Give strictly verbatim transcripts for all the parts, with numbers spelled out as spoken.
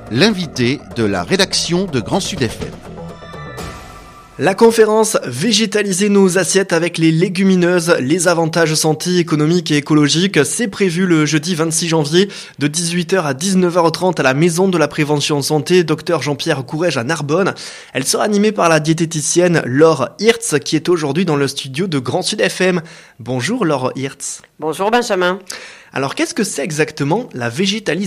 l'invité de la rédaction de Grand Sud F M. La conférence « Végétaliser nos assiettes avec les légumineuses, les avantages santé, économiques et écologiques », c'est prévu le jeudi vingt-six janvier de dix-huit heures à dix-neuf heures trente à la Maison de la Prévention Santé, Docteur Jean-Pierre Courrèges à Narbonne. Elle sera animée par la diététicienne Laure Hirtz qui est aujourd'hui dans le studio de Grand Sud F M. Bonjour Laure Hirtz. Bonjour Benjamin. Alors qu'est-ce que c'est exactement la végétalisation ?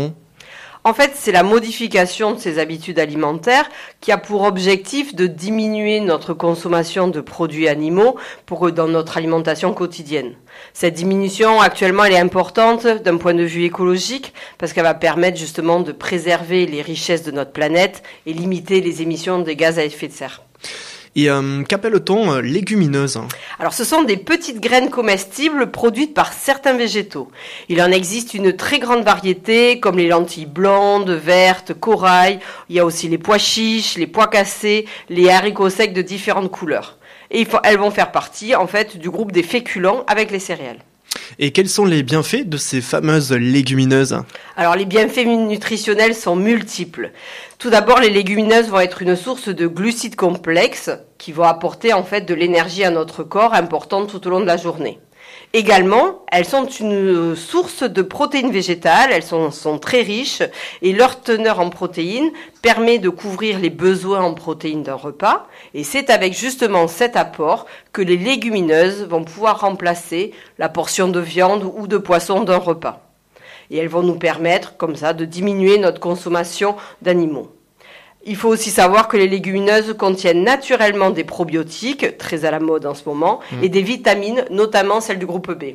En fait, c'est la modification de ses habitudes alimentaires qui a pour objectif de diminuer notre consommation de produits animaux pour dans notre alimentation quotidienne. Cette diminution, actuellement, elle est importante d'un point de vue écologique parce qu'elle va permettre justement de préserver les richesses de notre planète et limiter les émissions de gaz à effet de serre. Et euh, qu'appelle-t-on euh, légumineuses ? Alors, ce sont des petites graines comestibles produites par certains végétaux. Il en existe une très grande variété, comme les lentilles blondes, vertes, corail. Il y a aussi les pois chiches, les pois cassés, les haricots secs de différentes couleurs. Et il faut, elles vont faire partie, en fait, du groupe des féculents avec les céréales. Et quels sont les bienfaits de ces fameuses légumineuses ? Alors, les bienfaits nutritionnels sont multiples. Tout d'abord, les légumineuses vont être une source de glucides complexes qui vont apporter en fait de l'énergie à notre corps importante tout au long de la journée. Également, elles sont une source de protéines végétales, elles sont, sont très riches et leur teneur en protéines permet de couvrir les besoins en protéines d'un repas. Et c'est avec justement cet apport que les légumineuses vont pouvoir remplacer la portion de viande ou de poisson d'un repas. Et elles vont nous permettre, comme ça, de diminuer notre consommation d'animaux. Il faut aussi savoir que les légumineuses contiennent naturellement des probiotiques, très à la mode en ce moment, mmh. et des vitamines, notamment celles du groupe B.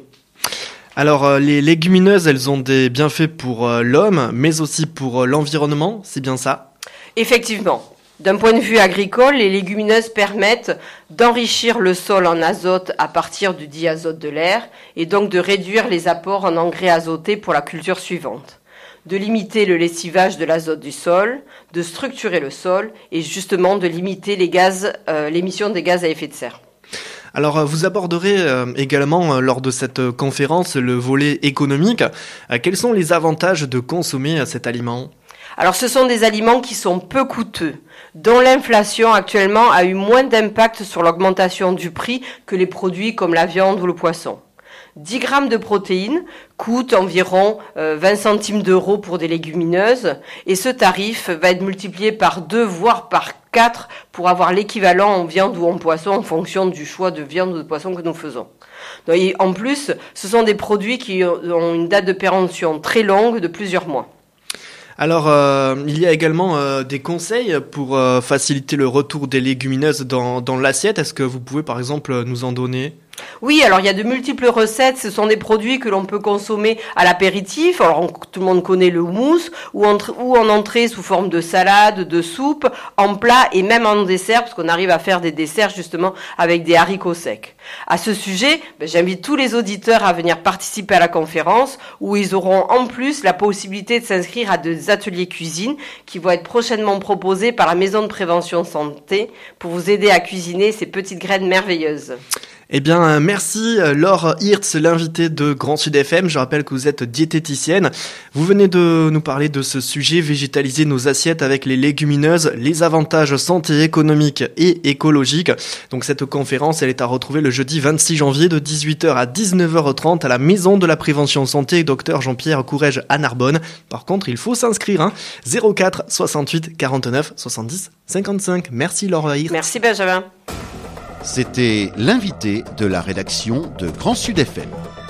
Alors, euh, les légumineuses, elles ont des bienfaits pour euh, l'homme, mais aussi pour euh, l'environnement, c'est bien ça ? Effectivement. D'un point de vue agricole, les légumineuses permettent d'enrichir le sol en azote à partir du diazote de l'air et donc de réduire les apports en engrais azotés pour la culture suivante, de limiter le lessivage de l'azote du sol, de structurer le sol et justement de limiter les gaz, euh, l'émission des gaz à effet de serre. Alors, vous aborderez euh, également, euh, lors de cette euh, conférence, le volet économique. Euh, quels sont les avantages de consommer euh, cet aliment ? Alors, ce sont des aliments qui sont peu coûteux, dont l'inflation actuellement a eu moins d'impact sur l'augmentation du prix que les produits comme la viande ou le poisson. dix grammes de protéines coûtent environ euh, vingt centimes d'euros pour des légumineuses et ce tarif va être multiplié par deux voire par quatre pour avoir l'équivalent en viande ou en poisson en fonction du choix de viande ou de poisson que nous faisons. Donc, et en plus, ce sont des produits qui ont une date de péremption très longue de plusieurs mois. Alors, euh, il y a également euh, des conseils pour euh, faciliter le retour des légumineuses dans, dans l'assiette. Est-ce que vous pouvez, par exemple, nous en donner ? Oui, alors il y a de multiples recettes. Ce sont des produits que l'on peut consommer à l'apéritif. Alors on, tout le monde connaît le houmous, ou en, ou en entrée sous forme de salade, de soupe, en plat et même en dessert, parce qu'on arrive à faire des desserts justement avec des haricots secs. À ce sujet, ben, j'invite tous les auditeurs à venir participer à la conférence, où ils auront en plus la possibilité de s'inscrire à des ateliers cuisine qui vont être prochainement proposés par la Maison de Prévention Santé pour vous aider à cuisiner ces petites graines merveilleuses. Eh bien, merci Laure Hirtz, l'invitée de Grand Sud F M. Je rappelle que vous êtes diététicienne. Vous venez de nous parler de ce sujet, végétaliser nos assiettes avec les légumineuses, les avantages santé économique et écologique. Donc cette conférence, elle est à retrouver le jeudi vingt-six janvier de dix-huit heures à dix-neuf heures trente à la Maison de la Prévention Santé, Docteur Jean-Pierre Courrèges à Narbonne. Par contre, il faut s'inscrire, hein. zéro quatre soixante-huit quarante-neuf soixante-dix cinquante-cinq. Merci Laure Hirtz. Merci Benjamin. C'était l'invité de la rédaction de Grand Sud F M.